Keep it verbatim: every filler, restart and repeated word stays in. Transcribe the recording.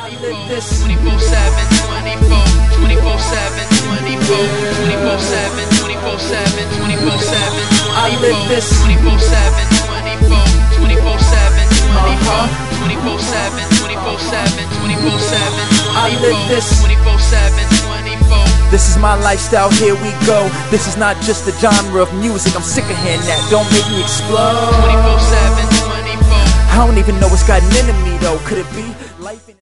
I live this twenty-four seven, twenty-four, twenty-four seven, twenty-four, twenty-four seven, twenty-four seven, twenty-four seven, I live this twenty-four seven, twenty-four, twenty-four seven, twenty-four, twenty-four seven, twenty-four seven, twenty-four seven, I live this twenty-four seven, twenty-four. This is my lifestyle, here we go. This is not just a genre of music, I'm sick of hearing that. Don't make me explode. twenty-four seven, twenty-four. I don't even know what's gotten into me though. Could it be life in